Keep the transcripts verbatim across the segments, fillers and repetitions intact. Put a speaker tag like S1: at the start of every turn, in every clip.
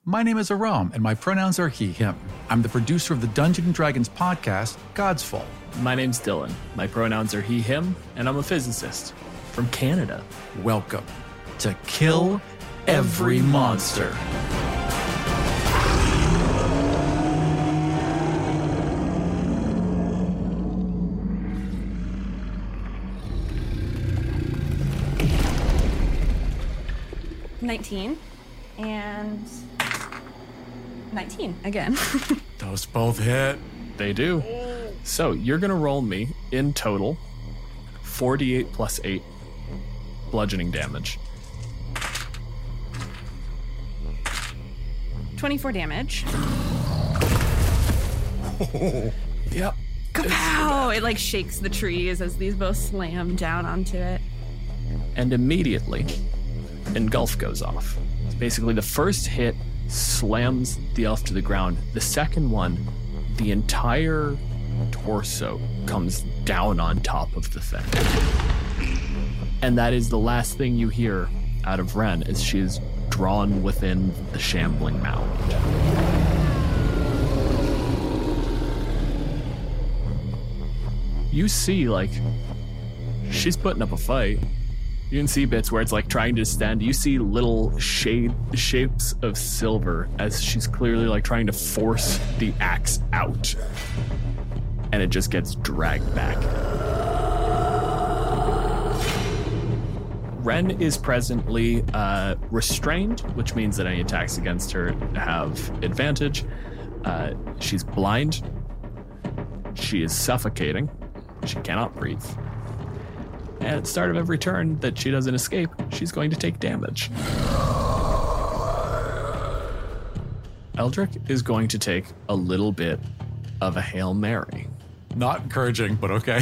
S1: My name is Aram, and my pronouns are he, him. I'm the producer of the Dungeons and Dragons podcast, God's Fall.
S2: My name's Dylan. My pronouns are he, him, and I'm a physicist from Canada.
S1: Welcome to Kill Every Monster.
S3: nineteen and nineteen again.
S1: Those both hit.
S2: They do. So you're going to roll me in total forty-eight plus eight bludgeoning damage.
S3: twenty-four damage.
S1: Oh.
S2: Yep.
S3: Kapow! It like shakes the trees as these both slam down onto it.
S2: And immediately, engulf goes off. Basically, the first hit slams the elf to the ground. The second one, the entire torso comes down on top of the thing. And that is the last thing you hear out of Ren as she is drawn within the shambling mound. You see, like, she's putting up a fight. You can see bits where it's like trying to stand. You see little shade shapes of silver as she's clearly like trying to force the axe out. And it just gets dragged back. Ren is presently uh, restrained, which means that any attacks against her have advantage. Uh, she's blind. She is suffocating. She cannot breathe. And at the start of every turn that she doesn't escape, she's going to take damage. Eldrick is going to take a little bit of a Hail Mary.
S1: Not encouraging, but okay.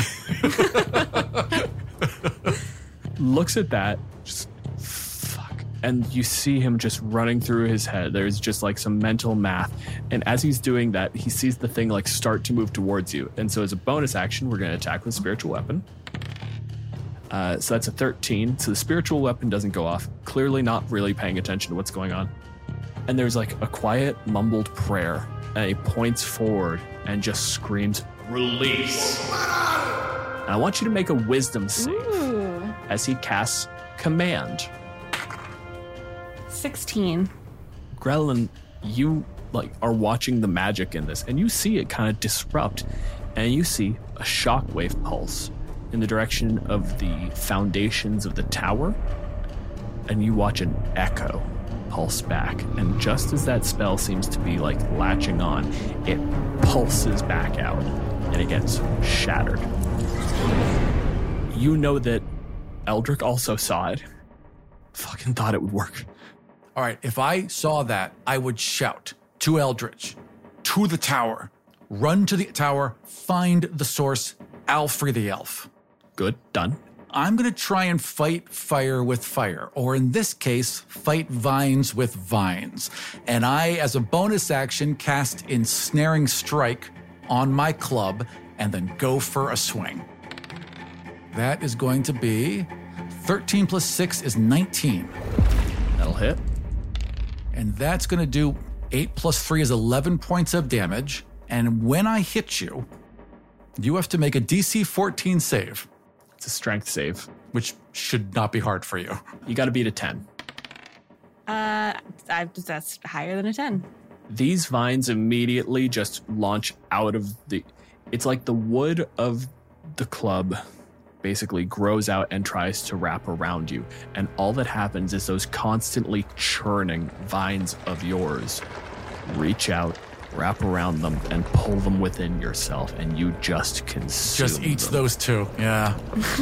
S2: Looks at that, just fuck. And you see him just running through his head. There's just like some mental math. And as he's doing that, he sees the thing like start to move towards you. And so as a bonus action, we're going to attack with Spiritual Weapon. Uh, so that's a thirteen. So the spiritual weapon doesn't go off. Clearly not really paying attention to what's going on. And there's like a quiet, mumbled prayer. And he points forward and just screams, "Release!" And I want you to make a wisdom save.
S3: Ooh.
S2: As he casts Command.
S3: sixteen.
S2: Grelin, you like are watching the magic in this, and you see it kind of disrupt, and you see a shockwave pulse in the direction of the foundations of the tower, and you watch an echo pulse back. And just as that spell seems to be like latching on, it pulses back out and it gets shattered. You know that Eldrick also saw it. Fucking thought it would work.
S1: All right, if I saw that, I would shout to Eldritch, to the tower, run to the tower, find the source, I'll free the elf.
S2: Good, done.
S1: I'm going to try and fight fire with fire, or in this case, fight vines with vines. And I, as a bonus action, cast Ensnaring Strike on my club and then go for a swing. That is going to be thirteen plus six is nineteen.
S2: That'll hit.
S1: And that's going to do eight plus three is eleven points of damage. And when I hit you, you have to make a D C fourteen save.
S2: It's a strength save.
S1: Which should not be hard for you.
S2: You got to beat a ten.
S3: Uh, I, that's higher than a ten.
S2: These vines immediately just launch out of the... It's like the wood of the club basically grows out and tries to wrap around you. And all that happens is those constantly churning vines of yours reach out, wrap around them, and pull them within yourself, and you just consume
S1: Just eats
S2: them.
S1: those two, yeah.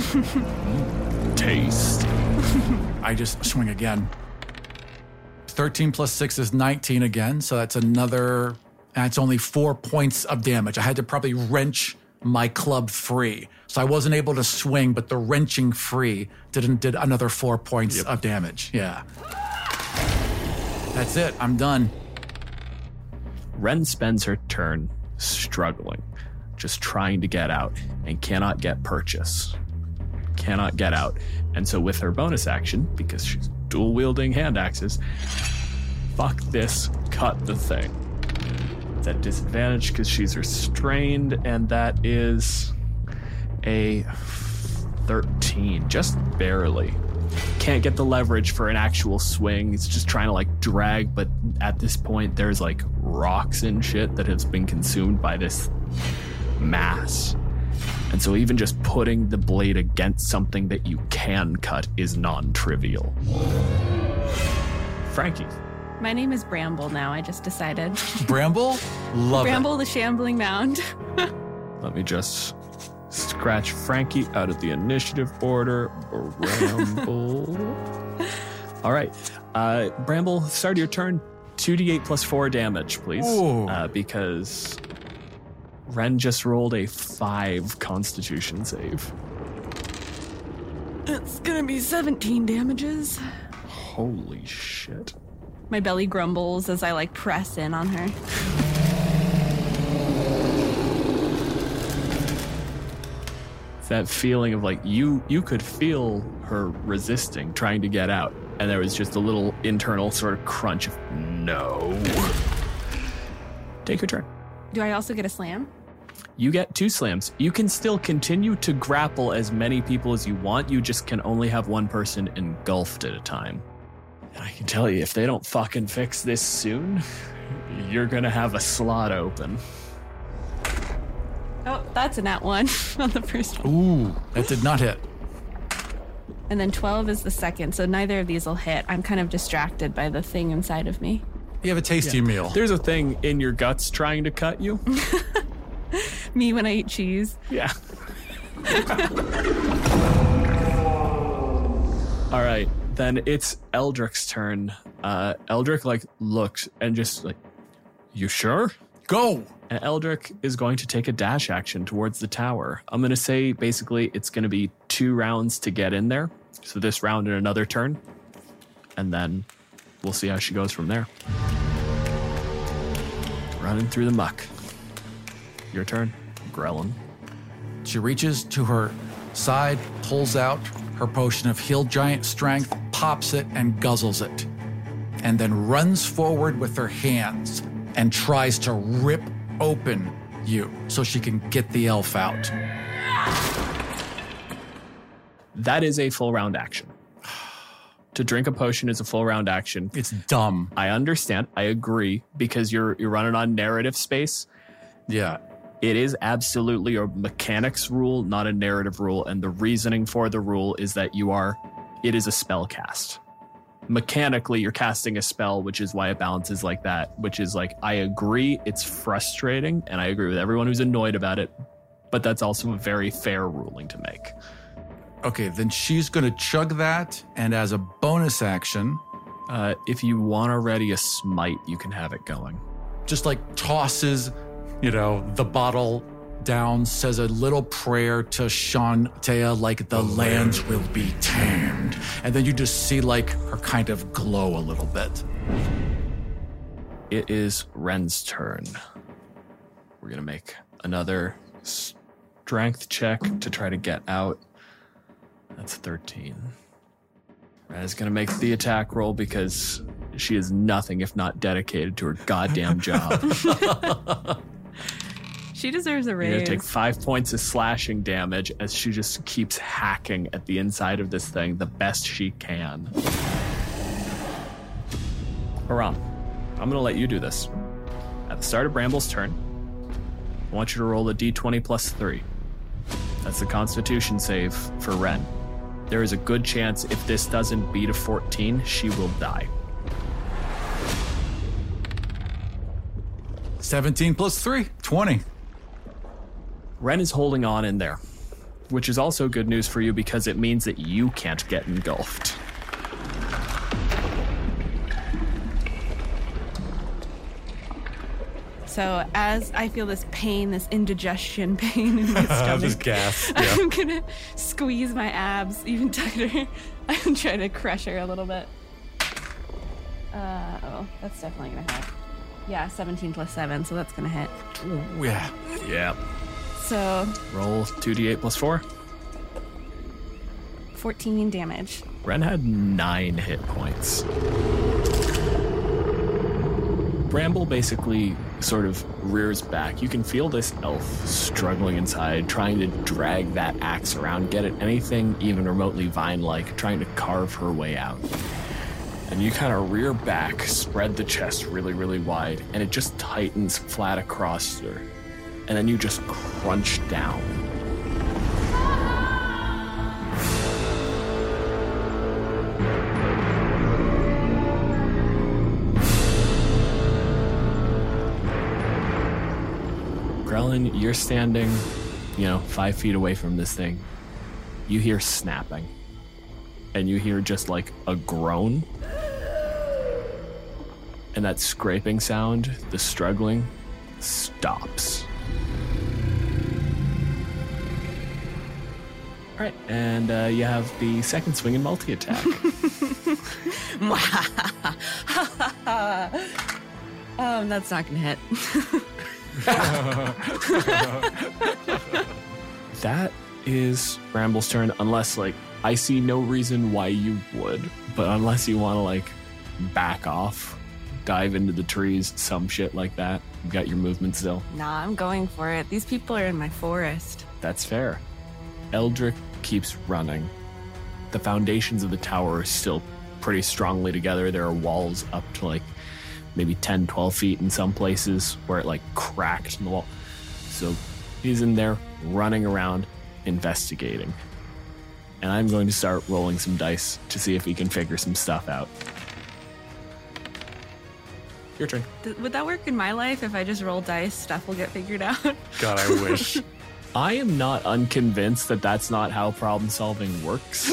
S2: Taste.
S1: I just swing again. thirteen plus six is nineteen again, so that's another, and it's only four points of damage. I had to probably wrench my club free. So I wasn't able to swing, but the wrenching free did, did another four points
S2: Yep.
S1: of damage, yeah. That's it, I'm done.
S2: Ren spends her turn struggling, just trying to get out, and cannot get purchase. Cannot get out. And so with her bonus action, because she's dual-wielding hand axes, fuck this, cut the thing. It's at disadvantage because she's restrained, and that is a thirteen, just barely. Can't get the leverage for an actual swing. It's just trying to like drag, but at this point there's like rocks and shit that has been consumed by this mass. And so even just putting the blade against something that you can cut is non-trivial. Frankie.
S3: My name is Bramble now, I just decided.
S1: Bramble? Love
S3: Bramble
S1: it.
S3: the Shambling Mound.
S2: Let me just scratch Frankie out of the initiative order. Bramble. All right. Uh, Bramble, start your turn. two d eight plus four damage, please. Uh, because Ren just rolled a five Constitution save.
S3: It's gonna be seventeen damages.
S2: Holy shit.
S3: My belly grumbles as I like press in on her.
S2: That feeling of like you you could feel her resisting, trying to get out, and there was just a little internal sort of crunch of no. Take your turn.
S3: Do I also get a slam?
S2: You get two slams. You can still continue to grapple as many people as you want. You just can only have one person engulfed at a time. And I can tell you, if they don't fucking fix this soon, you're gonna have a slot open.
S3: Oh, that's a nat one on the first one.
S1: Ooh, that did not hit.
S3: And then twelve is the second, so neither of these will hit. I'm kind of distracted by the thing inside of me.
S1: You have a tasty
S2: Yeah.
S1: meal.
S2: There's a thing in your guts trying to cut you.
S3: Me when I eat cheese.
S2: Yeah. All right, then it's Eldric's turn. Uh, Eldric like looked and just like, you sure?
S1: Go.
S2: And Eldric is going to take a dash action towards the tower. I'm going to say basically it's going to be two rounds to get in there. So this round and another turn. And then we'll see how she goes from there. Running through the muck. Your turn, Grellin.
S1: She reaches to her side, pulls out her potion of healed giant strength, pops it, and guzzles it. And then runs forward with her hands and tries to rip open you so she can get the elf out.
S2: That is a full round action. To drink a potion is a full round action.
S1: It's dumb.
S2: I understand. I agree because you're you're running on narrative space.
S1: Yeah.
S2: It is absolutely a mechanics rule, not a narrative rule. And the reasoning for the rule is that you are, it is a spell cast. Mechanically, you're casting a spell, which is why it balances like that, which is like, I agree, it's frustrating, and I agree with everyone who's annoyed about it, but that's also a very fair ruling to make.
S1: Okay, then she's going to chug that, and as a bonus action,
S2: Uh, if you want to ready a smite, you can have it going.
S1: just like tosses, you know, the bottle down, says a little prayer to Shantea, like the lands will be tamed. And then you just see like her kind of glow a little bit.
S2: It is Ren's turn. We're going to make another strength check to try to get out. That's thirteen. Ren is going to make the attack roll because she is nothing if not dedicated to her goddamn job.
S3: She deserves a
S2: You're
S3: raise.
S2: going to take five points of slashing damage as she just keeps hacking at the inside of this thing the best she can. Haram, I'm going to let you do this. At the start of Bramble's turn, I want you to roll a d twenty plus three. That's the Constitution save for Ren. There is a good chance if this doesn't beat a fourteen, she will die.
S1: seventeen plus three, twenty.
S2: Ren is holding on in there, which is also good news for you because it means that you can't get engulfed.
S3: So as I feel this pain, this indigestion pain in my stomach,
S1: gas.
S3: I'm gonna squeeze my abs even tighter. I'm trying to crush her a little bit. Uh, oh, that's definitely gonna hit. Yeah, seventeen plus seven, so that's gonna hit.
S1: Yeah.
S2: Yeah.
S3: So
S2: Roll two d eight plus four.
S3: fourteen damage.
S2: Ren had nine hit points. Bramble basically sort of rears back. You can feel this elf struggling inside, trying to drag that axe around, get at anything even remotely vine-like, trying to carve her way out. And you kind of rear back, spread the chest really, really wide, and it just tightens flat across her. And then you just crunch down. Grellin, you're standing, you know, five feet away from this thing. You hear snapping. And you hear just like a groan. And that scraping sound, the struggling, stops. All right, and uh, you have the second swing and multi-attack.
S3: um, that's not gonna hit.
S2: That is Bramble's turn, unless, like, I see no reason why you would, but unless you want to, like, back off, dive into the trees, some shit like that. You got your movement still.
S3: Nah, I'm going for it. These people are in my forest.
S2: That's fair. Eldrick keeps running. The foundations of the tower are still pretty strongly together. There are walls up to, like, maybe ten, twelve feet in some places where it, like, cracked in the wall. So he's in there running around, investigating. And I'm going to start rolling some dice to see if he can figure some stuff out. Your turn.
S3: Th- would that work in my life? If I just roll dice, stuff will get figured out?
S1: God, I wish.
S2: I am not unconvinced that that's not how problem solving works.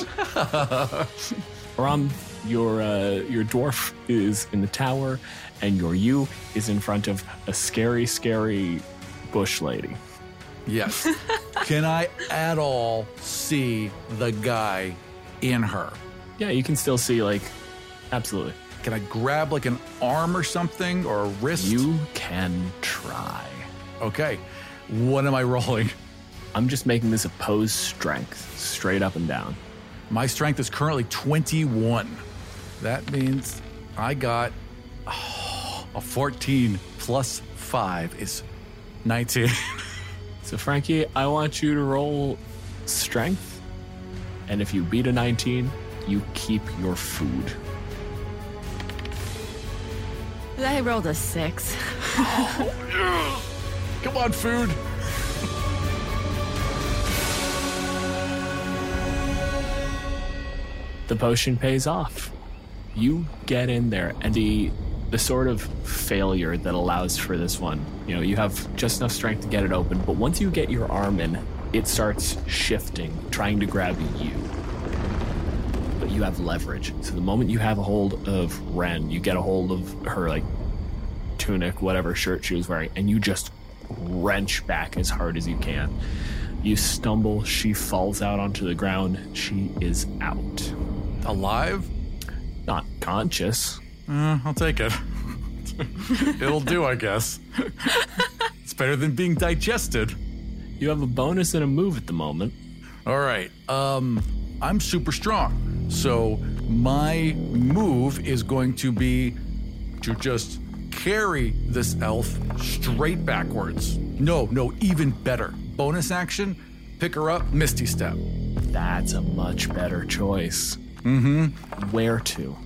S2: Ram, your uh, your dwarf is in the tower, and your you is in front of a scary, scary bush lady.
S1: Yes. Can I at all see the guy in her?
S2: Yeah, you can still see, like, absolutely.
S1: Can I grab like an arm or something or a wrist?
S2: You can try.
S1: Okay. What am I rolling?
S2: I'm just making this opposed strength, straight up and down.
S1: My strength is currently twenty-one. That means I got oh, a fourteen plus five is nineteen.
S2: So, Frankie, I want you to roll strength. And if you beat a nineteen, you keep your food.
S3: I rolled a six.
S1: Come on, food.
S2: The potion pays off. You get in there, and the the sort of failure that allows for this one, you know, you have just enough strength to get it open, but once you get your arm in, it starts shifting, trying to grab you. But you have leverage. So the moment you have a hold of Ren, you get a hold of her, like, tunic, whatever shirt she was wearing, and you just wrench back as hard as you can. You stumble, she falls out onto the ground, she is out.
S1: Alive?
S2: Not conscious.
S1: Uh, I'll take it. It'll do, I guess. It's better than being digested.
S2: You have a bonus and a move at the moment.
S1: All right. Um, I'm super strong. So my move is going to be to just carry this elf straight backwards. No, no, even better. Bonus action, pick her up, Misty Step.
S2: That's a much better choice.
S1: Mm-hmm.
S2: Where to?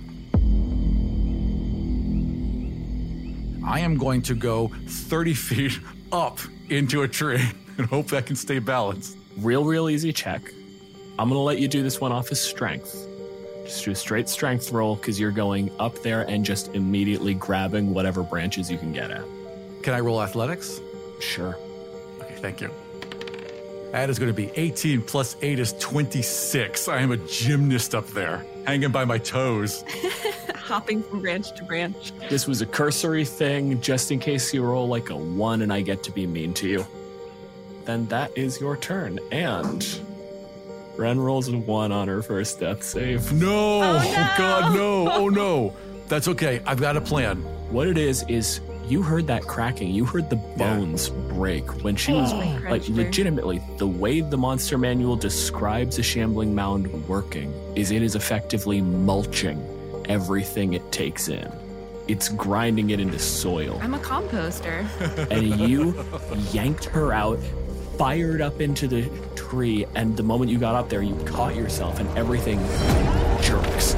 S1: I am going to go thirty feet up into a tree and hope I can stay balanced.
S2: Real, real easy check. I'm going to let you do this one off as strength. Just do a straight strength roll because you're going up there and just immediately grabbing whatever branches you can get at.
S1: Can I roll athletics?
S2: Sure.
S1: Okay, thank you. That is going to be eighteen plus eight is twenty-six. I am a gymnast up there, hanging by my toes.
S3: Hopping from branch to branch.
S2: This was a cursory thing, just in case you roll like a one and I get to be mean to you. Then that is your turn. And Ren rolls a one on her first death save.
S1: No!
S3: Oh, no!
S1: Oh, God, no! Oh, no! That's okay. I've got a plan.
S2: What it is, is you heard that cracking. You heard the bones yeah. break when she was,
S3: oh.
S2: like, legitimately, the way the monster manual describes a shambling mound working is it is effectively mulching everything it takes in. it's grinding it into soil.
S3: I'm a composter.
S2: And you yanked her out, fired up into the tree, and the moment you got up there, you caught yourself and everything jerks.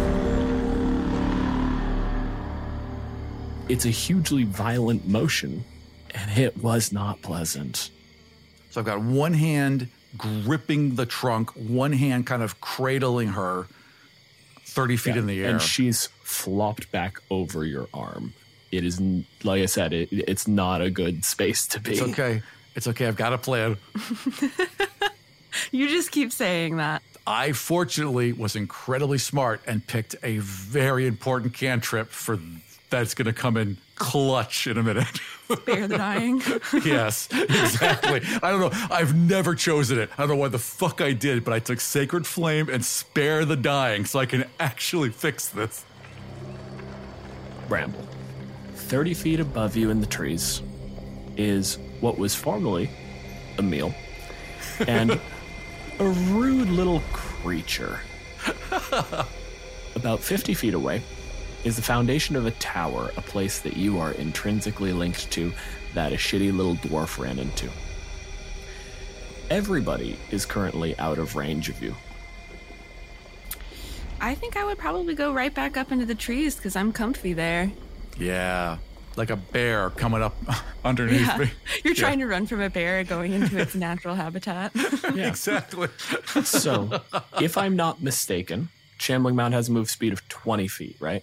S2: It's a hugely violent motion, and it was not pleasant.
S1: So I've got one hand gripping the trunk, one hand kind of cradling her thirty feet
S2: Yeah,
S1: in the air.
S2: And she's flopped back over your arm. It is, n- like I said, it, it's not a good space to be.
S1: It's okay. It's okay. I've got a plan.
S3: You just keep saying that.
S1: I fortunately was incredibly smart and picked a very important cantrip for that's going to come in clutch in a minute.
S3: Spare the dying.
S1: Yes, exactly. I don't know. I've never chosen it. I don't know why the fuck I did, but I took Sacred Flame and Spare the Dying so I can actually fix this.
S2: Bramble. thirty feet above you in the trees is what was formerly a meal and a rude little creature. About fifty feet away is the foundation of a tower, a place that you are intrinsically linked to that a shitty little dwarf ran into. Everybody is currently out of range of you.
S3: I think I would probably go right back up into the trees because I'm comfy there.
S1: Yeah, like a bear coming up underneath
S3: Yeah.
S1: me.
S3: You're
S1: Yeah.
S3: trying to run from a bear going into its natural habitat.
S2: Yeah.
S1: Exactly.
S2: So, if I'm not mistaken, Shambling Mound has a move speed of twenty feet, right?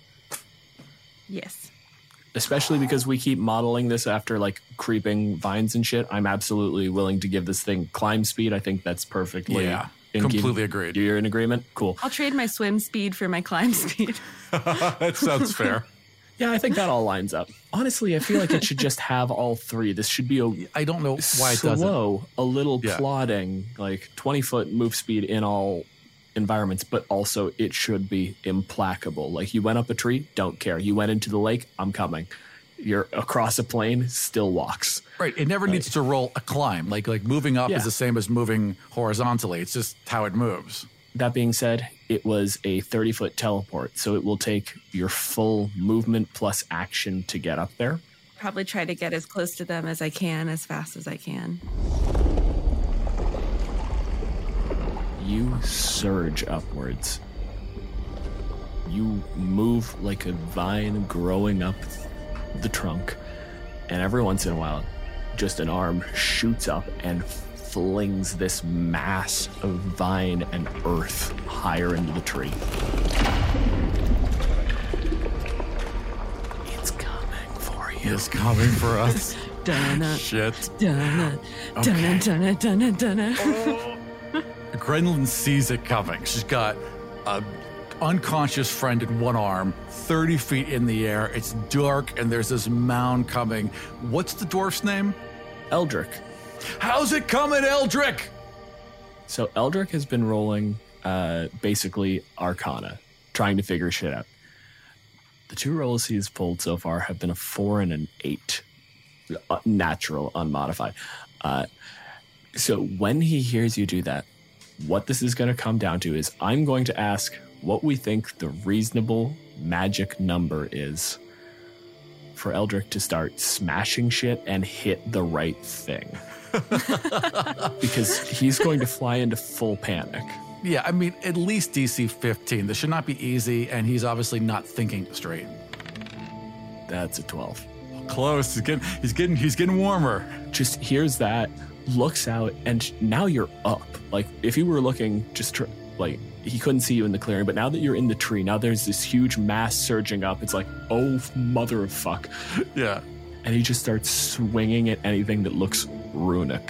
S3: Yes.
S2: Especially because we keep modeling this after like creeping vines and shit. I'm absolutely willing to give this thing climb speed. I think that's perfectly.
S1: Yeah,
S2: in
S1: completely
S2: keep-
S1: agreed.
S2: You're in agreement? Cool.
S3: I'll trade my swim speed for my climb speed.
S1: That sounds fair.
S2: Yeah, I think that all lines up. Honestly, I feel like it should just have all three. This should be a
S1: I don't know why it doesn't.
S2: slow, a little
S1: Yeah.
S2: plodding, like twenty foot move speed in all environments, but also it should be implacable. Like you went up a tree, don't care. You went into the lake, I'm coming. You're across a plane, still walks.
S1: Right. It never needs to roll a climb. Like like moving up
S2: Yeah.
S1: is the same as moving horizontally. It's just how it moves.
S2: That being said, it was a thirty foot teleport, so it will take your full movement plus action to get up there.
S3: Probably try to get as close to them as I can, as fast as I can.
S2: You surge upwards. You move like a vine growing up the trunk, and every once in a while, just an arm shoots up and flings this mass of vine and earth higher into the tree. It's coming for you.
S1: It's coming for us.
S3: Dun-na,
S1: Shit.
S3: dun-na,
S1: Okay.
S3: dun-na, dun-na, dun-na, dun-na.
S1: Grenlin sees it coming. She's got a unconscious friend in one arm, thirty feet in the air. It's dark, and there's this mound coming. What's the dwarf's name?
S2: Eldrick.
S1: How's it coming, Eldrick?
S2: So Eldrick has been rolling uh, basically Arcana, trying to figure shit out. The two rolls he's pulled so far have been a four and an eight, uh, natural, unmodified. Uh, so when he hears you do that, what this is going to come down to is I'm going to ask what we think the reasonable magic number is for Eldrick to start smashing shit and hit the right thing. Because he's going to fly into full panic.
S1: Yeah, I mean, at least D C fifteen. This should not be easy, and he's obviously not thinking straight.
S2: That's a twelve.
S1: Close. He's getting, he's getting, he's getting warmer.
S2: Just hears that, looks out, and now you're up. Like, if you were looking, just tr- like, he couldn't see you in the clearing, but now that you're in the tree, now there's this huge mass surging up. It's like, oh, mother of fuck.
S1: Yeah.
S2: And he just starts swinging at anything that looks runic.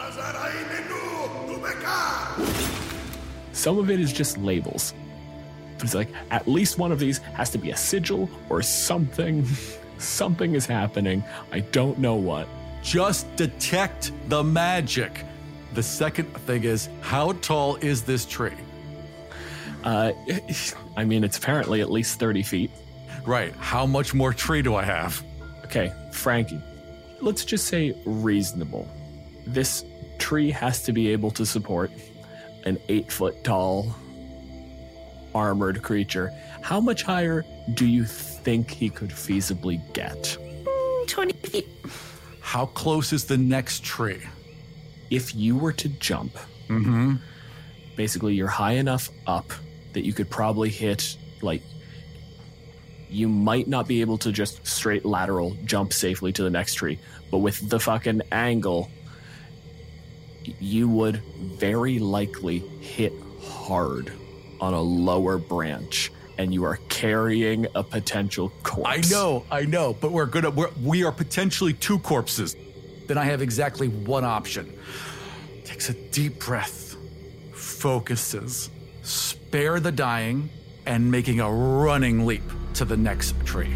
S2: Some of it is just labels. But it's like, at least one of these has to be a sigil or something. Something is happening. I don't know what.
S1: Just detect the magic. The second thing is, how tall is this tree?
S2: Uh, I mean, it's apparently at least thirty feet.
S1: Right. How much more tree do I have?
S2: Okay, Frankie, let's just say reasonable. This tree has to be able to support an eight foot tall armored creature. How much higher do you think he could feasibly get?
S3: twenty feet.
S1: How close is the next tree?
S2: If you were to jump,
S1: Mm-hmm.
S2: basically you're high enough up that you could probably hit, like, you might not be able to just straight lateral jump safely to the next tree, but with the fucking angle, you would very likely hit hard on a lower branch, and you are carrying a potential corpse.
S1: I know, I know, but we're gonna we're, we are potentially two corpses. Then I have exactly one option. Takes a deep breath, focuses, spare the dying, and making a running leap to the next tree.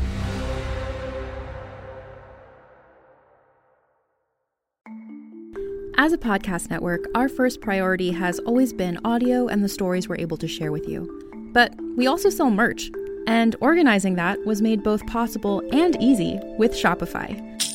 S4: As a podcast network, our first priority has always been audio and the stories we're able to share with you. But we also sell merch, and organizing that was made both possible and easy with Shopify.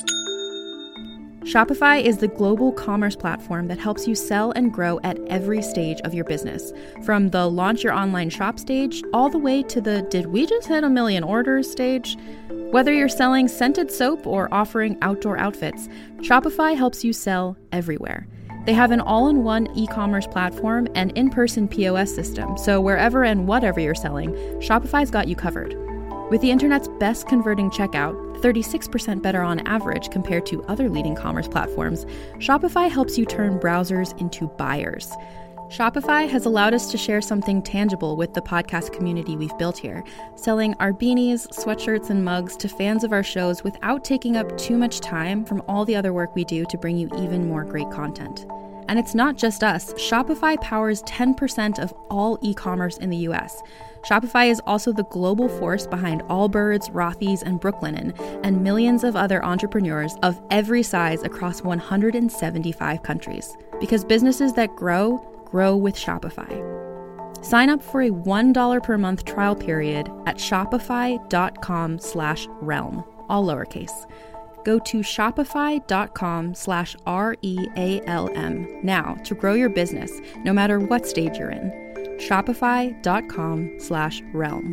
S4: Shopify is the global commerce platform that helps you sell and grow at every stage of your business, from the launch your online shop stage all the way to the did we just hit a million orders stage. Whether you're selling scented soap or offering outdoor outfits, Shopify helps you sell everywhere. They have an all-in-one e-commerce platform and in-person P O S system, so wherever and whatever you're selling, Shopify's got you covered. With the internet's best converting checkout, thirty-six percent better on average compared to other leading commerce platforms, Shopify helps you turn browsers into buyers. Shopify has allowed us to share something tangible with the podcast community we've built here, selling our beanies, sweatshirts, and mugs to fans of our shows without taking up too much time from all the other work we do to bring you even more great content. And it's not just us. Shopify powers ten percent of all e-commerce in the U S. Shopify is also the global force behind Allbirds, Rothy's, and Brooklinen, and millions of other entrepreneurs of every size across one hundred seventy-five countries. Because businesses that grow, grow with Shopify. Sign up for a one dollar per month trial period at shopify.com slash realm, all lowercase. Go to shopify.com slash R-E-A-L-M now to grow your business, no matter what stage you're in. Shopify.com slash realm.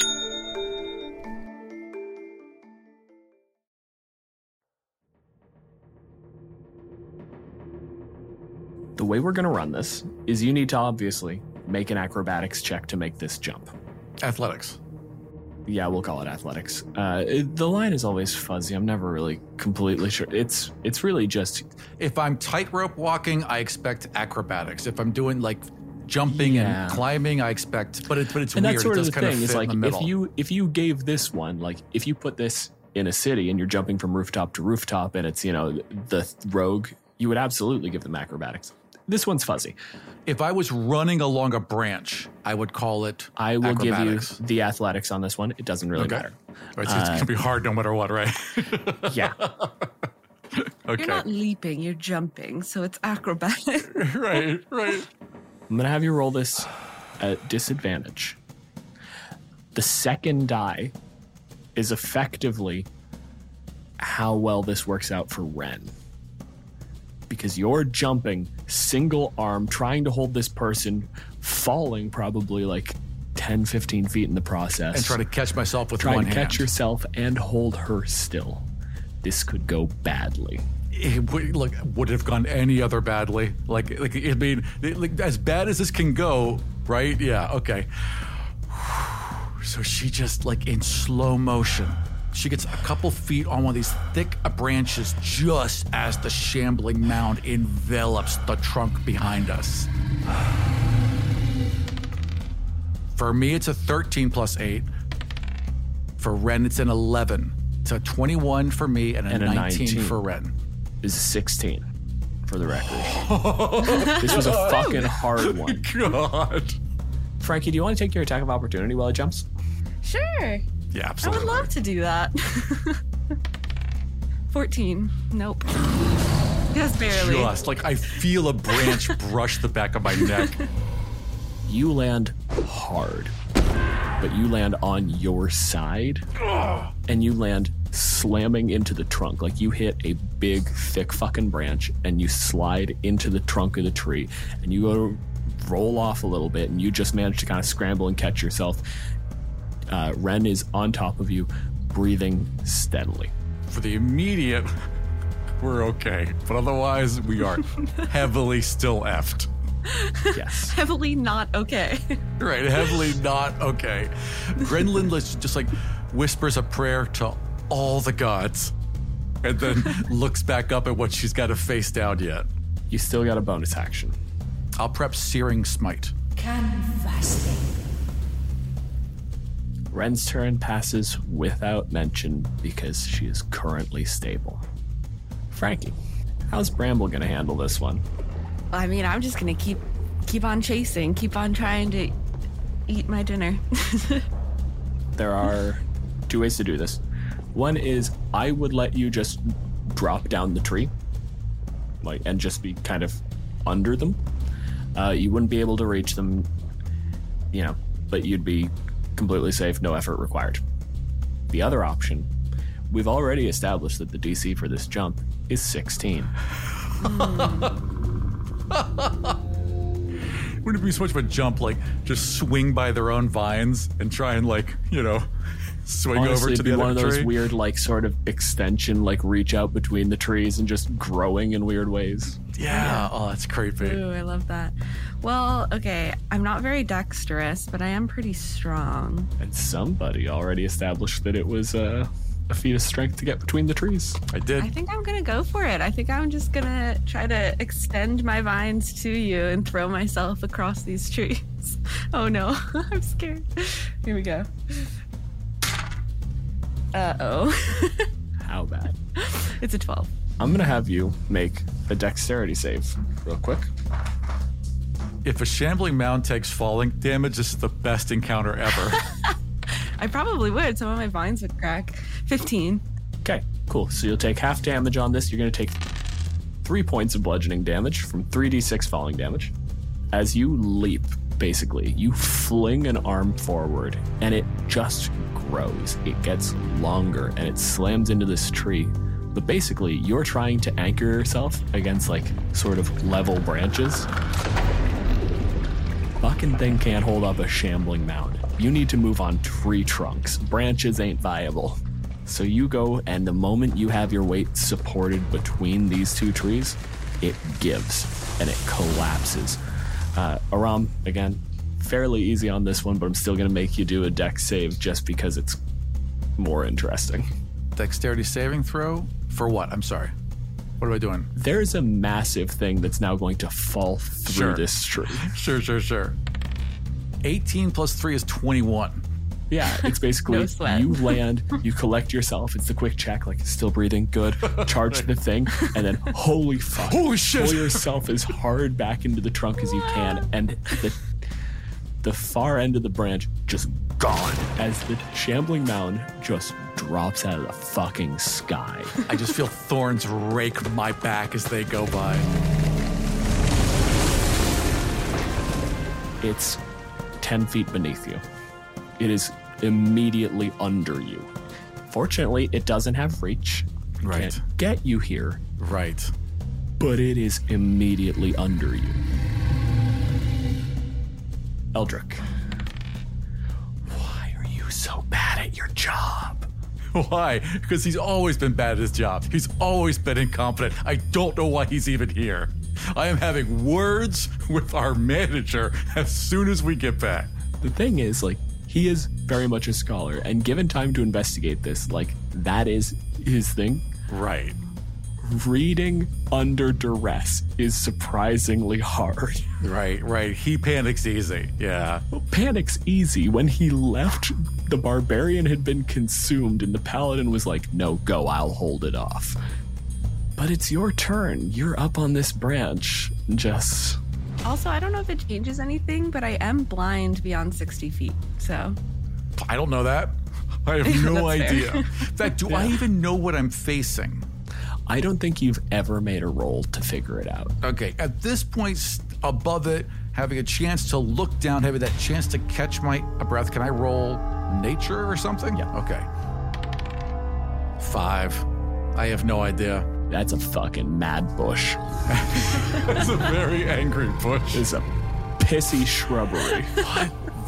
S2: The way we're going to run this is you need to obviously make an acrobatics check to make this jump.
S1: Athletics.
S2: Yeah, we'll call it athletics. Uh, it, the line is always fuzzy. I'm never really completely sure. It's it's really just...
S1: If I'm tightrope walking, I expect acrobatics. If I'm doing like jumping
S2: Yeah.
S1: and climbing, I expect... But, it, but it's
S2: and
S1: weird.
S2: that's sort
S1: It
S2: of
S1: does
S2: the
S1: kind
S2: thing.
S1: of
S2: Is
S1: fit
S2: like
S1: in the middle.
S2: if you if you gave this one, like if you put this in a city and you're jumping from rooftop to rooftop and it's, you know, the rogue, you would absolutely give them acrobatics. This one's fuzzy.
S1: If I was running along a branch, I would call it
S2: I will give you
S1: acrobatics.
S2: the athletics on this one. It doesn't really
S1: Okay.
S2: matter.
S1: Right, so it's
S2: Uh,
S1: going to be hard no matter what, right?
S2: Yeah.
S1: Okay.
S3: You're not leaping, you're jumping, so it's acrobatic.
S1: right, right.
S2: I'm going to have you roll this at disadvantage. The second die is effectively how well this works out for Ren. Because you're jumping single arm, trying to hold this person, falling probably like ten, fifteen feet in the process.
S1: And try to catch myself with
S2: Trying
S1: one
S2: to
S1: hand.
S2: catch yourself and hold her still. This could go badly.
S1: It would, look, would it have gone any other badly? Like, like I mean, like, as bad as this can go, right? Yeah, okay. So she just, like, in slow motion, she gets a couple feet on one of these thick branches just as the shambling mound envelops the trunk behind us. For me, it's a thirteen plus eight. For Ren, it's an eleven. It's a twenty-one for me and a,
S2: And a
S1: nineteen,
S2: nineteen.
S1: for Ren.
S2: This is sixteen, for the record. This was a fucking hard one.
S1: God.
S2: Frankie, do you want to take your attack of opportunity while it jumps?
S3: Sure.
S1: Yeah,
S3: I
S1: absolutely.
S3: would love to do that. fourteen. Nope. Just barely.
S1: Just like I feel a branch brush the back of my neck.
S2: You land hard, but you land on your side, and you land slamming into the trunk. Like you hit a big, thick fucking branch, and you slide into the trunk of the tree, and you go to roll off a little bit, and you just manage to kind of scramble and catch yourself. Uh, Ren is on top of you, breathing steadily.
S1: For the immediate, we're okay. But otherwise, we are heavily still effed.
S2: Yes.
S3: Heavily not okay.
S1: Right, heavily not okay. Grenlin just like whispers a prayer to all the gods and then looks back up at what she's got to face down yet.
S2: You still got a bonus action.
S1: I'll prep Searing Smite.
S5: Canvassing.
S2: Ren's turn passes without mention because she is currently stable. Frankie, how's Bramble going to handle this one?
S3: I mean, I'm just gonna keep keep on chasing, keep on trying to eat my dinner.
S2: There are two ways to do this. One is I would let you just drop down the tree, like, and just be kind of under them. Uh, you wouldn't be able to reach them, you know, but you'd be completely safe, no effort required. The other option, we've already established that the D C for this jump is sixteen.
S3: Mm.
S1: Wouldn't it be so much of a jump, like just swing by their own vines and try and like, you know, swing
S2: Honestly,
S1: over to
S2: it'd
S1: the
S2: be
S1: other
S2: one of those
S1: tree?
S2: weird, like, sort of extension, like, reach out between the trees and just growing in weird ways.
S1: Yeah. Oh, that's creepy.
S3: Ooh, I love that. Well, okay, I'm not very dexterous, but I am pretty strong.
S2: And somebody already established that it was uh, a feat of strength to get between the trees.
S1: I did.
S3: I think I'm gonna go for it. I think I'm just gonna try to extend my vines to you and throw myself across these trees. Oh no, I'm scared. Here we go. Uh-oh.
S2: How bad?
S3: It's a twelve.
S2: I'm going to have you make a dexterity save real quick.
S1: If a shambling mound takes falling damage, this is the best encounter ever.
S3: I probably would. Some of my vines would crack. fifteen.
S2: Okay, cool. So you'll take half damage on this. You're going to take three points of bludgeoning damage from three d six falling damage. As you leap, basically, you fling an arm forward and it just grows. It gets longer and it slams into this tree. But basically, you're trying to anchor yourself against, like, sort of level branches. Fucking thing can't hold up a shambling mound. You need to move on tree trunks. Branches ain't viable. So you go, and the moment you have your weight supported between these two trees, it gives, and it collapses. Uh, Aram, again, fairly easy on this one, but I'm still going to make you do a dex save just because it's more interesting.
S1: Dexterity saving throw? For what? I'm sorry. What am I doing?
S2: There's a massive thing that's now going to fall through
S1: Sure.
S2: this tree.
S1: Sure, sure, sure. eighteen plus three is twenty-one.
S2: Yeah, it's basically
S3: No sweat.
S2: you land, you collect yourself. It's the quick check, like, still breathing, good. Charge the thing, and then holy fuck.
S1: Holy shit.
S2: Pull yourself as hard back into the trunk as you can, and the the far end of the branch just gone as the shambling mound just drops out of the fucking sky.
S1: I just feel thorns rake my back as they go by.
S2: It's ten feet beneath you. It is immediately under you. Fortunately, it doesn't have reach. It
S1: Right.
S2: can't get you here,
S1: Right.
S2: but it is immediately under you. Eldrick, why are you so bad at your job?
S1: Why? Because he's always been bad at his job. He's always been incompetent. I don't know why he's even here. I am having words with our manager as soon as we get back.
S2: The thing is, like, he is very much a scholar, and given time to investigate this, like, that is his thing.
S1: Right.
S2: Reading under duress is surprisingly hard.
S1: Right, right. He panics easy. Yeah.
S2: Panic's easy. When he left, the barbarian had been consumed, and the paladin was like, no, go, I'll hold it off. But it's your turn. You're up on this branch. Just...
S3: Also, I don't know if it changes anything, but I am blind beyond sixty feet, so.
S1: I don't know that. I have no
S3: That's fair.
S1: idea. In fact, do I even know what I'm facing?
S2: I don't think you've ever made a roll to figure it out.
S1: Okay, at this point, s- above it, having a chance to look down, having that chance to catch my a breath, can I roll nature or something?
S2: Yeah.
S1: Okay. Five. I have no idea.
S2: That's a fucking mad bush.
S1: That's a very angry bush.
S2: It's a pissy shrubbery.
S1: What the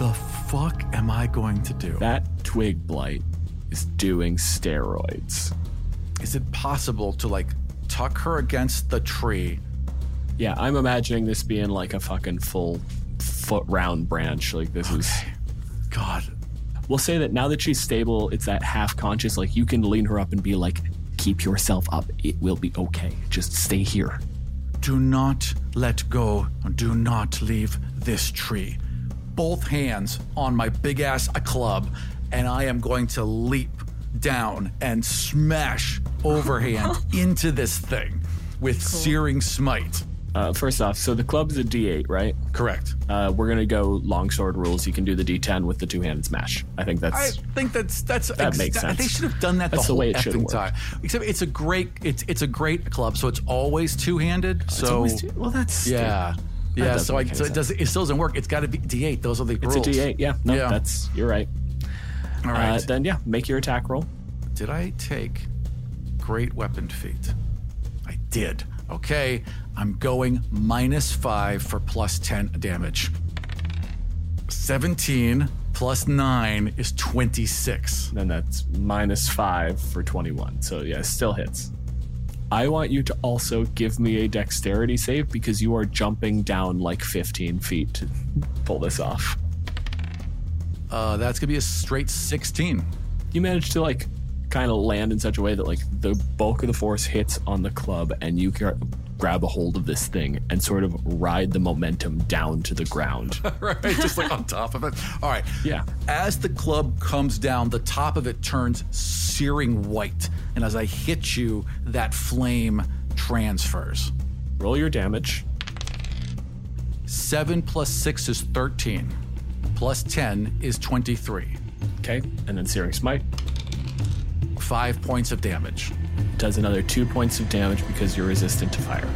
S1: fuck am I going to do?
S2: That twig blight is doing steroids.
S1: Is it possible to, like, tuck her against the tree?
S2: Yeah, I'm imagining this being like a fucking full foot round branch. Like, this
S1: okay.
S2: is...
S1: God.
S2: We'll say that now that she's stable, it's that half conscious, like, you can lean her up and be like, keep yourself up. It will be okay. Just stay here.
S1: Do not let go. Do not leave this tree. Both hands on my big ass club, and I am going to leap down and smash overhand into this thing with cool. Searing Smite.
S2: Uh, first off, so the club's a D eight, right?
S1: Correct.
S2: Uh, we're gonna go longsword rules. You can do the D ten with the two-handed smash. I think that's.
S1: I think that's that's
S2: that ex- makes sense.
S1: They should have done that
S2: that's
S1: the whole
S2: the way it
S1: effing time. Except it's a great it's it's a great club, so it's always two-handed.
S2: Oh,
S1: so
S2: always two- well, that's
S1: yeah,
S2: that
S1: yeah. So, I, so it does it still doesn't work. It's got to be D eight. Those are the
S2: it's
S1: rules.
S2: It's a D eight. Yeah. No,
S1: yeah.
S2: that's you're right.
S1: All right.
S2: Uh, then yeah, make your attack roll.
S1: Did I take great weapon feat? I did. Okay, I'm going minus five for plus ten damage. seventeen plus nine is twenty-six.
S2: Then that's minus five for twenty-one. So yeah, still hits. I want you to also give me a dexterity save because you are jumping down like fifteen feet to pull this off.
S1: Uh, that's gonna be a straight sixteen.
S2: You managed to like kind of land in such a way that like the bulk of the force hits on the club and you gra- grab a hold of this thing and sort of ride the momentum down to the ground.
S1: Right, just like on top of it. All right.
S2: Yeah.
S1: As the club comes down, the top of it turns searing white. And as I hit you, that flame transfers.
S2: Roll your damage.
S1: Seven plus six is thirteen. Plus ten is twenty-three.
S2: Okay. And then Searing Smite.
S1: Five points of damage.
S2: Does another two points of damage because you're resistant to fire.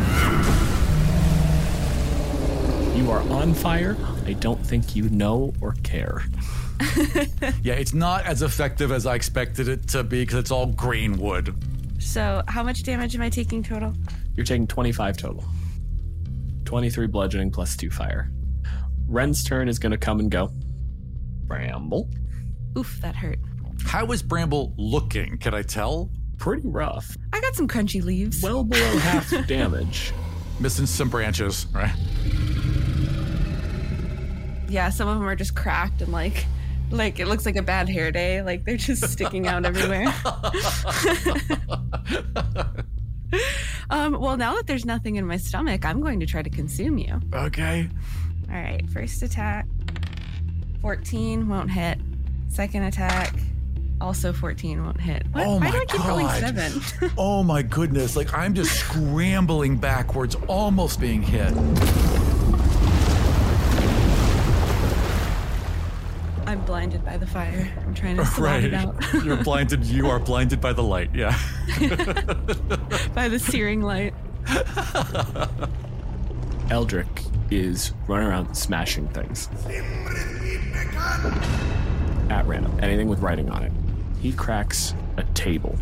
S2: You are on fire. I don't think you know or care.
S1: Yeah, it's not as effective as I expected it to be because it's all green wood.
S3: So how much damage am I taking total?
S2: You're taking twenty-five total. twenty-three bludgeoning plus two fire. Ren's turn is going to come and go. Bramble.
S3: Oof, that hurt.
S1: How is Bramble looking? Can I tell?
S2: Pretty rough.
S3: I got some crunchy leaves.
S2: Well below half damage.
S1: Missing some branches, right?
S3: Yeah, some of them are just cracked and like, like it looks like a bad hair day. Like they're just sticking out everywhere. um, well, now that there's nothing in my stomach, I'm going to try to consume you.
S1: Okay.
S3: All right, first attack. fourteen won't hit. Second attack. Also fourteen won't hit. What?
S1: Oh
S3: Why
S1: my
S3: do I keep rolling
S1: God.
S3: seven?
S1: Oh my goodness. Like I'm just scrambling backwards, almost being hit.
S3: I'm blinded by the fire. I'm trying to slot
S1: Right.
S3: it out.
S1: You're blinded. You are blinded by the light. Yeah.
S3: By the searing light.
S2: Eldrick is running around smashing things. At random. Anything with writing on it. He cracks a table.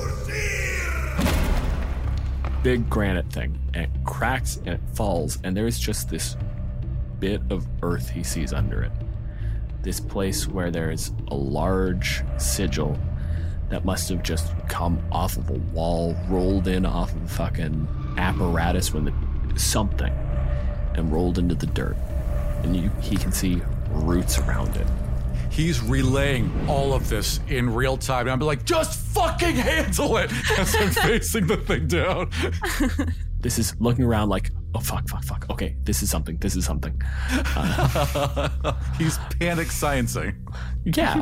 S2: Big granite thing. And it cracks and it falls. And there's just this bit of earth he sees under it. This place where there's a large sigil that must have just come off of a wall, rolled in off of a fucking apparatus when the something, and rolled into the dirt. And you, he can see roots around it.
S1: He's relaying all of this in real time. And I'm like, just fucking handle it as I'm facing the thing down.
S2: This is looking around like, oh, fuck, fuck, fuck. Okay, this is something. This is something. Uh,
S1: He's panic sciencing.
S2: Yeah.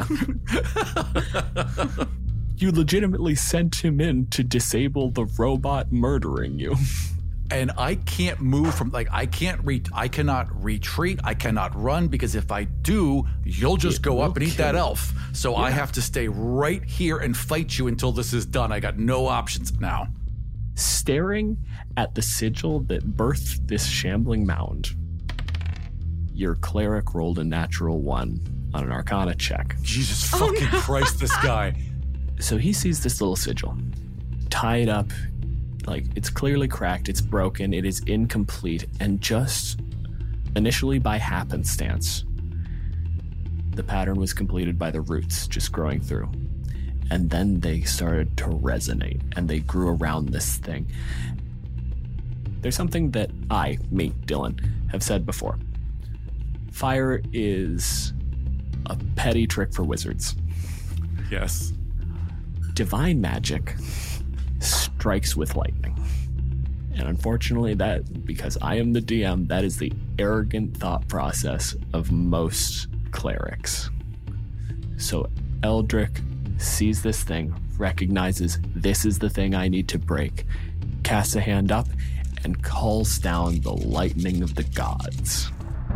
S2: You legitimately sent him in to disable the robot murdering you.
S1: And I can't move from, like, I can't re- I cannot retreat. I cannot run because if I do, you'll just
S2: It
S1: go
S2: will
S1: up and eat
S2: kill
S1: that
S2: you.
S1: elf. So I
S2: Yeah.
S1: have to stay right here and fight you until this is done. I got no options now.
S2: Staring at the sigil that birthed this shambling mound, your cleric rolled a natural one on an Arcana check.
S1: Jesus fucking Christ, this guy.
S2: So he sees this little sigil tied up, like it's clearly cracked, it's broken, it is incomplete, and just initially by happenstance, the pattern was completed by the roots just growing through. And then they started to resonate, and they grew around this thing. There's something that I, me, Dylan, have said before. Fire is a petty trick for wizards.
S1: Yes.
S2: Divine magic strikes with lightning. And unfortunately, that, because I am the D M, that is the arrogant thought process of most clerics. So Eldrick sees this thing, recognizes this is the thing I need to break, casts a hand up, and calls down the lightning of the gods.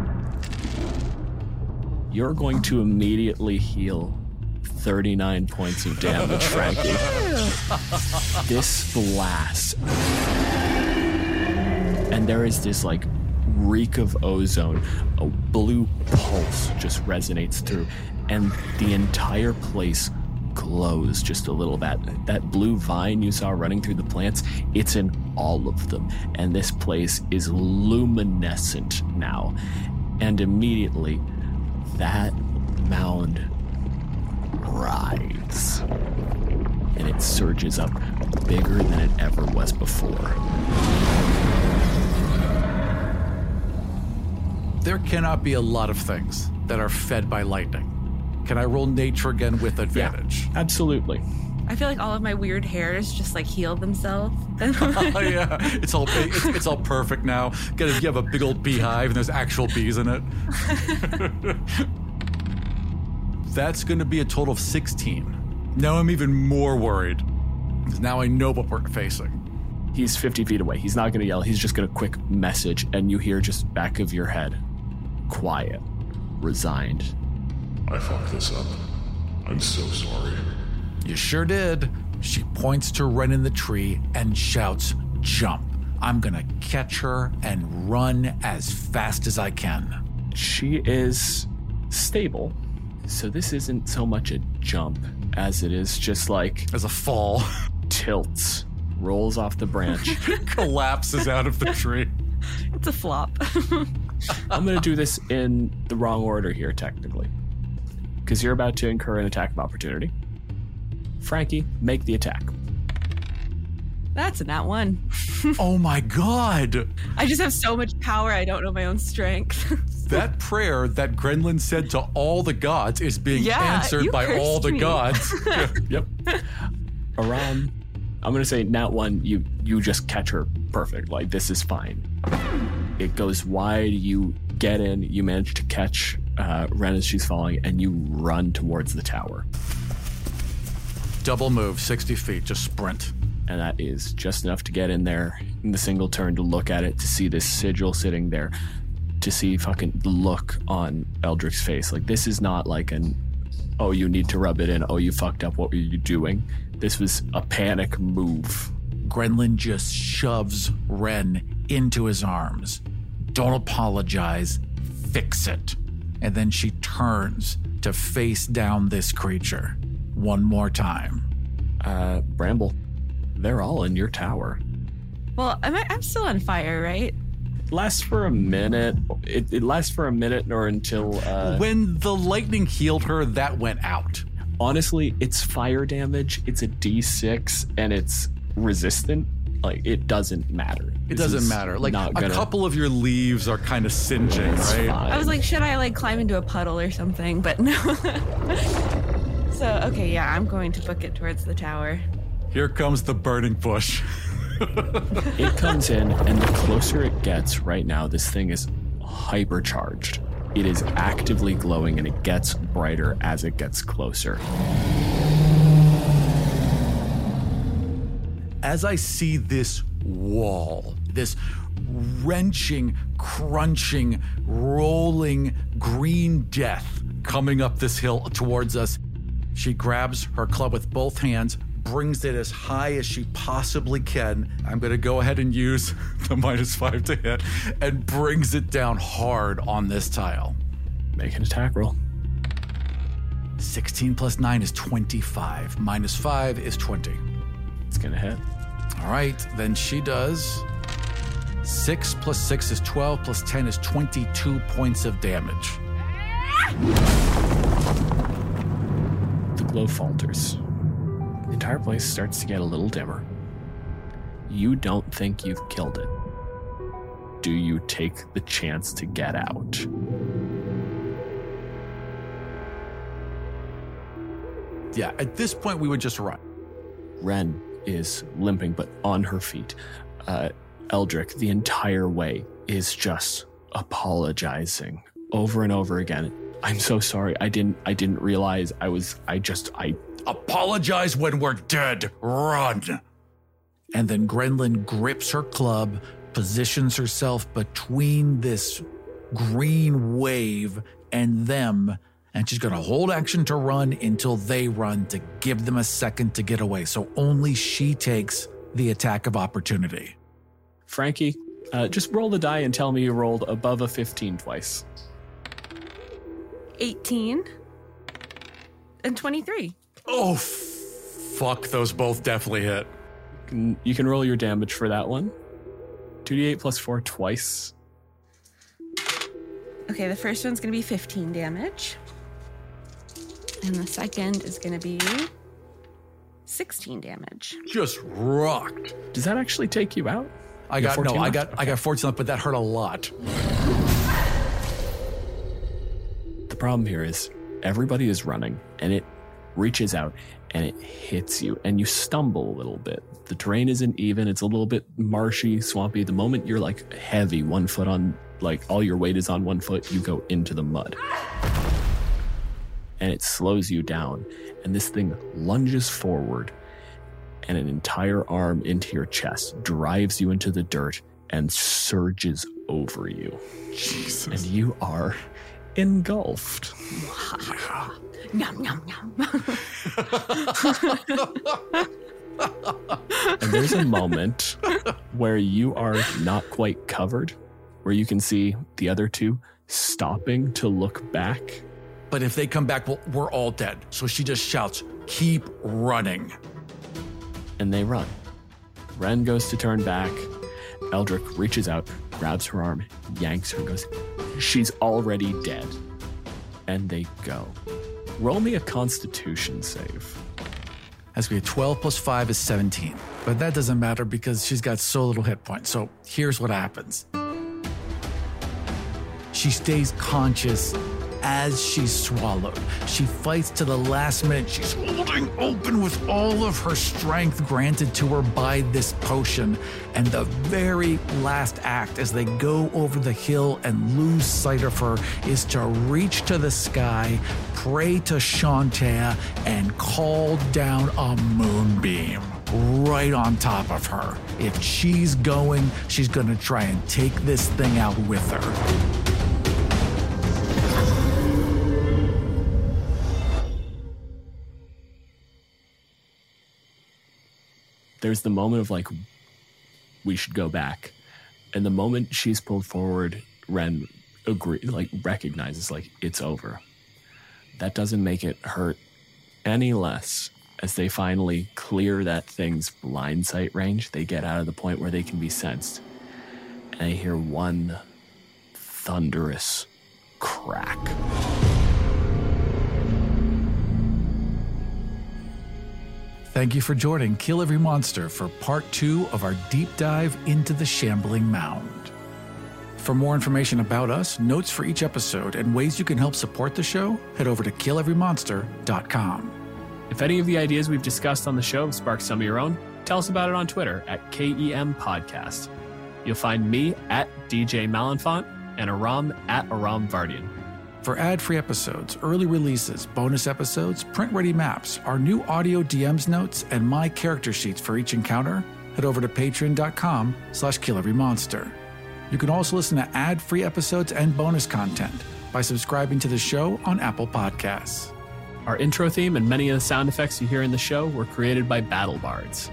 S2: You're going to immediately heal thirty-nine points of damage, Frankie. This blast. And there is this, like, reek of ozone. A blue pulse just resonates through, and the entire place glows just a little. That that blue vine you saw running through the plants, it's in all of them, and this place is luminescent now. And immediately that mound rides, and it surges up bigger than it ever was before.
S1: There cannot be a lot of things that are fed by lightning. Can I roll nature again with advantage?
S2: Yeah, absolutely.
S3: I feel like all of my weird hairs just like heal themselves.
S1: Oh yeah, it's all it's, it's all perfect now. Get a, you have a big old beehive and there's actual bees in it. That's going to be a total of sixteen. Now I'm even more worried because now I know what we're facing.
S2: He's fifty feet away. He's not going to yell. He's just going to quick message, and you hear just back of your head, quiet, resigned.
S6: I fucked this up. I'm so sorry.
S1: You sure did. She points to Ren in the tree and shouts, jump. I'm going to catch her and run as fast as I can.
S2: She is stable, so this isn't so much a jump as it is just like...
S1: As a fall.
S2: Tilts, rolls off the branch.
S1: Collapses out of the tree.
S3: It's a flop.
S2: I'm going to do this in the wrong order here, technically. Because you're about to incur an attack of opportunity. Frankie, make the attack.
S3: That's a nat one.
S1: Oh my god!
S3: I just have so much power, I don't know my own strength.
S1: That prayer that Grenlin said to all the gods is being
S3: yeah,
S1: answered by all the
S3: me.
S1: gods.
S2: Yep. Around, I'm going to say nat one, you, you just catch her perfect. Like, this is fine. It goes wide, you get in, you manage to catch uh, Ren as she's falling, and you run towards the tower.
S1: Double move, sixty feet, just sprint.
S2: And that is just enough to get in there in the single turn to look at it, to see this sigil sitting there, to see fucking the look on Eldrick's face. Like, this is not like an, oh, you need to rub it in, oh, you fucked up, what were you doing? This was a panic move.
S1: Grenlin just shoves Ren into his arms. Don't apologize, fix it. And then she turns to face down this creature one more time.
S2: Uh, Bramble, they're all in your tower.
S3: Well, I'm, I'm still on fire, right?
S2: Lasts for a minute. It, it lasts for a minute or until... Uh,
S1: when the lightning healed her, that went out.
S2: Honestly, it's fire damage. It's a D six, and it's resistant. Like, it doesn't matter.
S1: It
S2: This
S1: doesn't
S2: is
S1: matter. Like,
S2: not
S1: a
S2: gonna-
S1: couple of your leaves are kind of singeing,
S2: It's
S1: right?
S2: fine.
S3: I was like, should I like climb into a puddle or something? But no. So, okay, yeah, I'm going to book it towards the tower.
S1: Here comes the burning bush.
S2: It comes in, and the closer it gets right now, this thing is hypercharged. It is actively glowing, and it gets brighter as it gets closer.
S1: As I see this wall, this wrenching, crunching, rolling green death coming up this hill towards us, she grabs her club with both hands, brings it as high as she possibly can. I'm going to go ahead and use the minus five to hit, and brings it down hard on this tile.
S2: Make an attack roll.
S1: sixteen plus nine is twenty-five. Minus five is twenty.
S2: It's gonna hit.
S1: All right, then she does six plus six is twelve, plus ten is twenty-two points of damage.
S2: glow falters. The entire place starts to get a little dimmer. You don't think you've killed it. Do you take the chance to get out?
S1: Yeah, at this point, we would just run.
S2: Ren is limping, but on her feet. Uh, Eldrick, the entire way, is just apologizing over and over again. I'm so sorry. I didn't I didn't realize I was I just I
S1: apologize when we're dead. Run. And then Grenlin grips her club, positions herself between this green wave and them, and she's going to hold action to run until they run to give them a second to get away. So only she takes the attack of opportunity.
S2: Frankie, uh, just roll the die and tell me you rolled above a fifteen twice.
S3: eighteen and twenty-three.
S1: Oh, f- fuck. Those both definitely hit.
S2: You can roll your damage for that one. two d eight plus four twice.
S3: Okay, the first one's going to be fifteen damage. And the second is going to be sixteen damage.
S1: Just rocked.
S2: Does that actually take you out?
S1: I
S2: You
S1: got no,
S2: fourteen
S1: I
S2: left?
S1: got
S2: Okay.
S1: I got fourteen left, but that hurt a lot.
S2: The problem here is everybody is running and it reaches out and it hits you and you stumble a little bit. The terrain isn't even. It's a little bit marshy, swampy. The moment you're like heavy, one foot on, like all your weight is on one foot, you go into the mud. And it slows you down. And this thing lunges forward and an entire arm into your chest, drives you into the dirt and surges over you.
S1: Jesus.
S2: And you are engulfed.
S3: Nom, nom, nom.
S2: And there's a moment where you are not quite covered, where you can see the other two stopping to look back.
S1: But if they come back, well, we're all dead. So she just shouts, keep running.
S2: And they run. Ren goes to turn back. Eldrick reaches out, grabs her arm, yanks her, and goes, she's already dead. And they go. Roll me a Constitution save.
S1: That's going to be twelve plus five is seventeen. But that doesn't matter because she's got so little hit points. So here's what happens. She stays conscious as she's swallowed. She fights to the last minute. She's holding open with all of her strength granted to her by this potion. And the very last act as they go over the hill and lose sight of her is to reach to the sky, pray to Shantae, and call down a moonbeam right on top of her. If she's going, she's going to try and take this thing out with her.
S2: There's the moment of like, we should go back. And the moment she's pulled forward, Ren agree, like recognizes like it's over. That doesn't make it hurt any less. As they finally clear that thing's blind sight range, they get out of the point where they can be sensed. And I hear one thunderous crack.
S1: Thank you for joining Kill Every Monster for part two of our deep dive into the Shambling Mound. For more information about us, notes for each episode, and ways you can help support the show, head over to kill every monster dot com.
S2: If any of the ideas we've discussed on the show have sparked some of your own, tell us about it on Twitter at K E M Podcast. You'll find me at D J Malenfant and Aram at Aram Vardian.
S1: For ad-free episodes, early releases, bonus episodes, print-ready maps, our new audio D Ms notes, and my character sheets for each encounter, head over to patreon.com slash killeverymonster. You can also listen to ad-free episodes and bonus content by subscribing to the show on Apple Podcasts.
S2: Our intro theme and many of the sound effects you hear in the show were created by Battle Bards.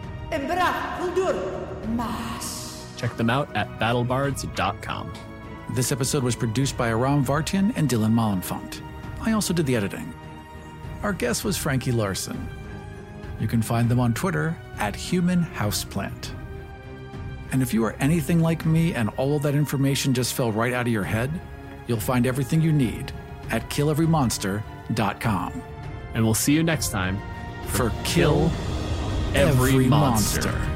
S2: Check them out at battle bards dot com.
S1: This episode was produced by Aram Vartian and Dylan Malenfant. I also did the editing. Our guest was Frankie Larson. You can find them on Twitter at Human Houseplant. And if you are anything like me and all of that information just fell right out of your head, you'll find everything you need at kill every monster dot com.
S2: And we'll see you next time
S1: for Kill Every, every monster. monster.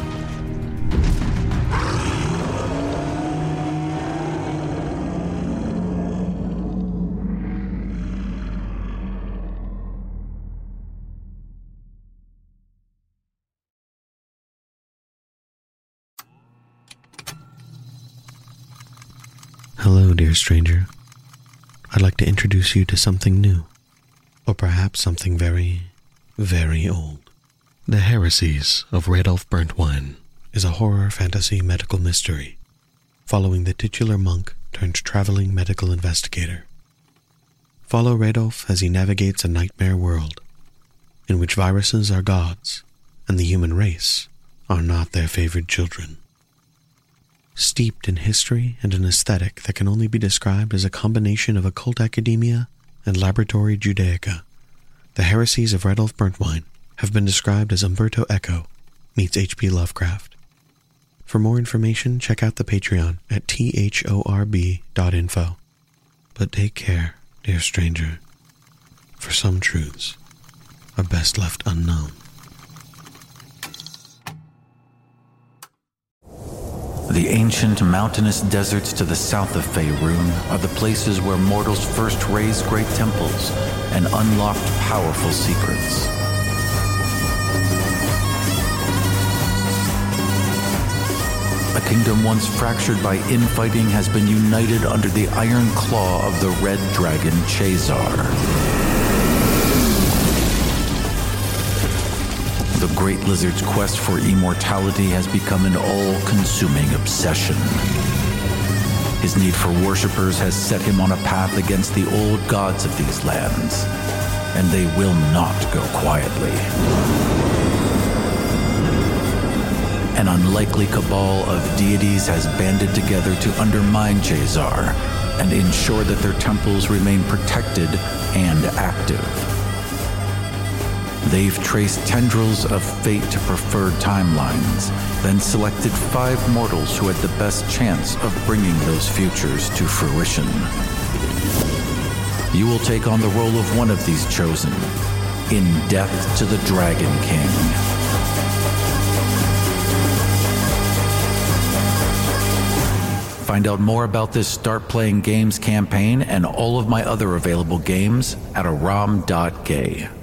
S7: Hello, dear stranger. I'd like to introduce you to something new, or perhaps something very, very old. The Heresies of Radolf Burntwine is a horror fantasy medical mystery following the titular monk turned traveling medical investigator. Follow Radolf as he navigates a nightmare world in which viruses are gods and the human race are not their favored children. Steeped in history and an aesthetic that can only be described as a combination of occult academia and laboratory Judaica, the Heresies of Radolf Burntwine have been described as Umberto Eco meets H P Lovecraft. For more information, check out the Patreon at thorb dot info. But take care, dear stranger, for some truths are best left unknown.
S8: The ancient mountainous deserts to the south of Faerun are the places where mortals first raised great temples and unlocked powerful secrets. A kingdom once fractured by infighting has been united under the iron claw of the red dragon Chazar. The Great Lizard's quest for immortality has become an all-consuming obsession. His need for worshippers has set him on a path against the old gods of these lands, and they will not go quietly. An unlikely cabal of deities has banded together to undermine Chazar and ensure that their temples remain protected and active. They've traced tendrils of fate to preferred timelines, then selected five mortals who had the best chance of bringing those futures to fruition. You will take on the role of one of these chosen in Death to the Dragon King. Find out more about this Start Playing Games campaign and all of my other available games at aram dot gay.